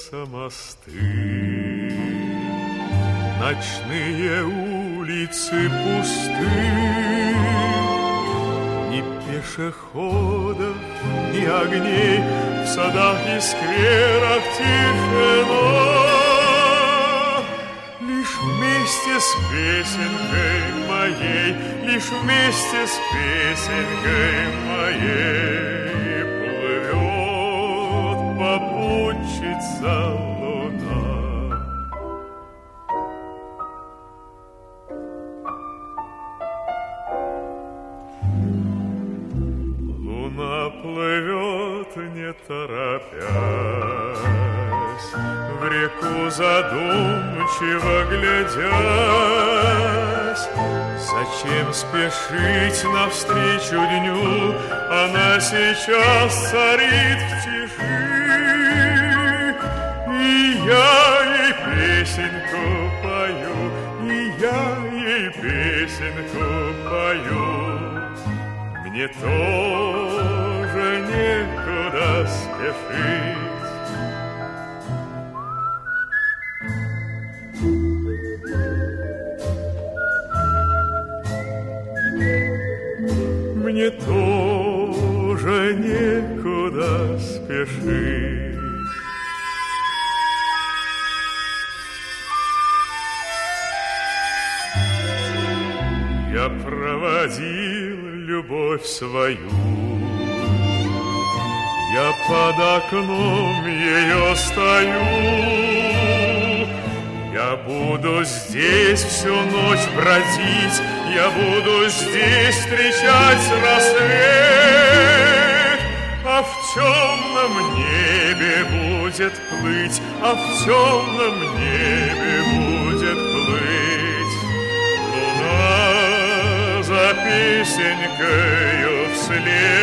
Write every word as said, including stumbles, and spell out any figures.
покорятся мосты, ночные улицы пусты, ни пешеходов, ни огней, в садах и скверах тишина. Лишь вместе с песенкой моей, лишь вместе с песенкой моей плывет попутчица луна. Луна плывет, не торопясь, в реку задумчиво глядясь. Зачем спешить навстречу дню? Она сейчас царит в тиши. И я ей песенку пою, и я ей песенку пою. Мне тоже некуда спешить. Мне тоже некуда спешить. Я проводил любовь свою, я под окном ее стою. Я буду здесь всю ночь бродить, я буду здесь встречать рассвет. А в темном небе будет плыть, а в темном небе будет плыть луна за песенкою вслед.